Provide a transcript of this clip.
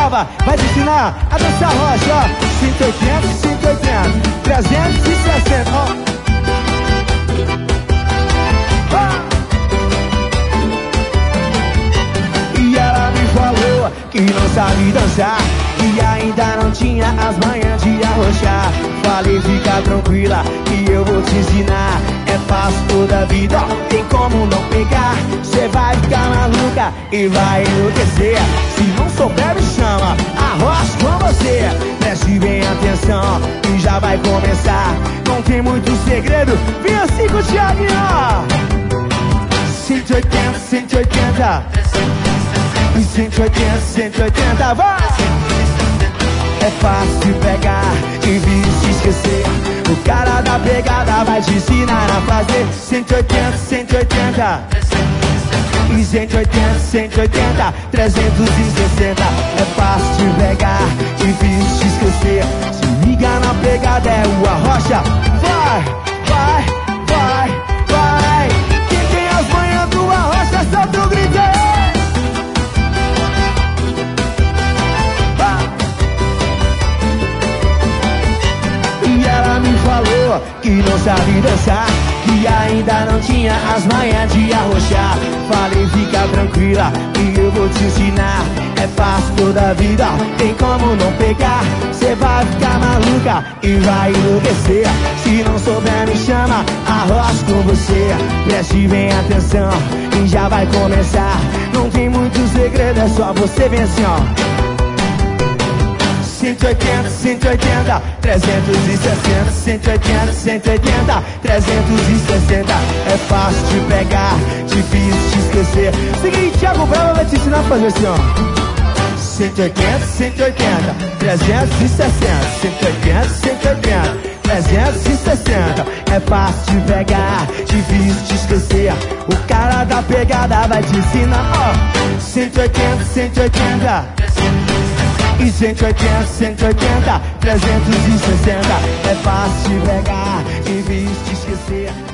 brava, vai te ensinar a dançar rocha, ó. 180, 180, 360, ó. E ela me falou que não sabe dançar, que ainda não tinha as manhas de arrochar. Falei, fica tranquila que eu vou te ensinar. É fácil toda a vida, tem como não pegar. Cê vai ficar maluca e vai enlouquecer. Se não souber me chama, arrocha com você. Preste bem atenção e já vai começar. Não tem muito segredo, vem assim com o Thiaguinho, ó. 180, 180 e 180, 180, vai! É fácil pegar, difícil esquecer. O cara da pegada vai te ensinar a fazer 180, 180 e 180, 180, 360. É fácil pegar, difícil esquecer. Se liga na pegada, é o arrocha. Vai, vai, vai, vai. Quem tem as manhas do arrocha, solta o grito aí. Falou que não sabe dançar, que ainda não tinha as manhas de arrochar. Falei, fica tranquila que eu vou te ensinar. É fácil toda a vida, tem como não pegar. Cê vai ficar maluca e vai enlouquecer. Se não souber me chama, arrocha com você. Preste bem atenção e já vai começar. Não tem muito segredo, é só você ver assim, ó. 180, 180, 360, 180, 180, 360. É fácil de pegar, difícil de esquecer. Seguinte, Thiago Brava vai te ensinar a fazer assim, ó. 180, 180, 360, 180, 180, 360. É fácil de pegar, difícil de esquecer. O cara da pegada vai te ensinar, ó. 180, 180 e 180, 180, 360. É fácil de pegar, difícil de esquecer.